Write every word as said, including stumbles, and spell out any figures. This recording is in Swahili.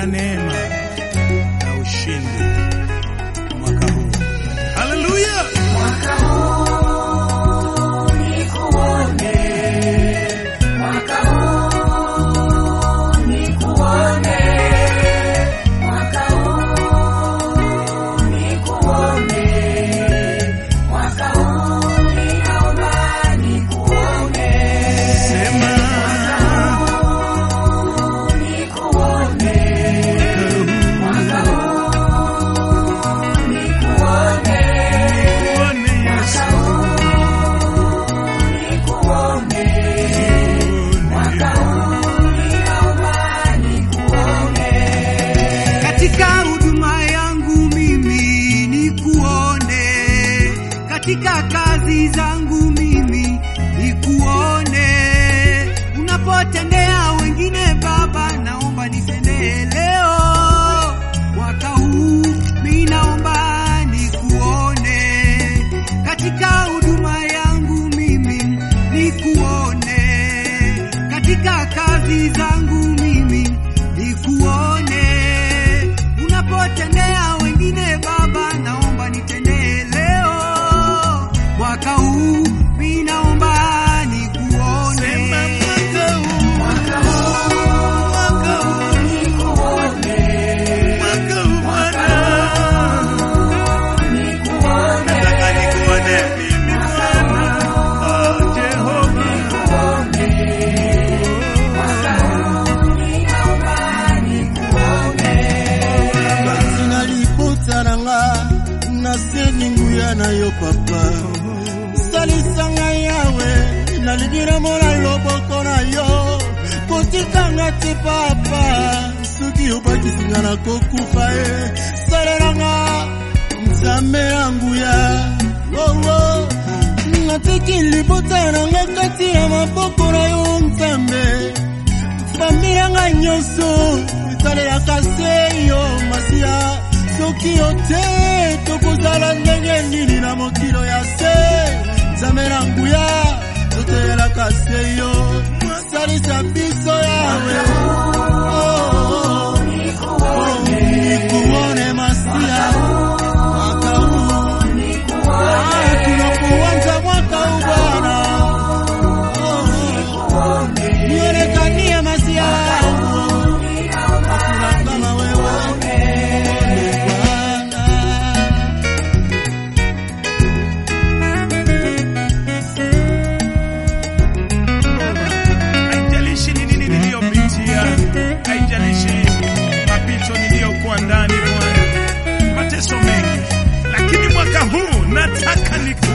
na neema na ushindi mwaka huu. Haleluya! Mwaka huu nikuone, mwaka huu nikuone, mwaka huu nikuone, mwaka huu ninaomba nikuone. Sema Nikuone, mwaka huu nikuone, uone Yesu, nikuone, mwaka huu ninaomba nikuone. Katika huduma yangu mimi nikuone, katika kazi zangu mimi nikuone, unapotendea wengine Baba, naomba nitendee leo. Mwaka huu mimi naomba nikuone, katika huduma yangu mimi nikuone, katika kazi zangu mimi nikuone, unapotendea wengine Baba, naomba nitendee leo. Mwaka huu mimi naomba nikuone. sema mwaka huu, Mwaka huu nikuone, mwaka huu Bwana, nikuone, nataka nikuone mimi Bwana, oh Jehova. mwaka huu ninaomba nikuone. sinaliputa nanga nasenyi nguya na yo papa salisanga yawe naligira mona loboko na yo kotikanga te papa soki obakisinga na kokufa e salelanga nzambe ya nguya wowo natiki liputa nanga kati ya maboko na yo nzambe familanga nyonso etalelaka se yo masiya soki yo te tokozala ndenge nini na mokilo ya se nzambe na nguya totelelaka se yo salisa biso yawe Oh, oh, oh. Nikuone masiya mwaka huu Ah, tunapoanza mwaka huu Bwana Oh, oh. nionekanie masiya wangu hakuna kama wewe Ole Bwana. Haijalishi ni nini niliyopitia, haijalishi mapito niliyokuwa ndani Bwana, mateso mengi, lakini mwaka huu nataka niku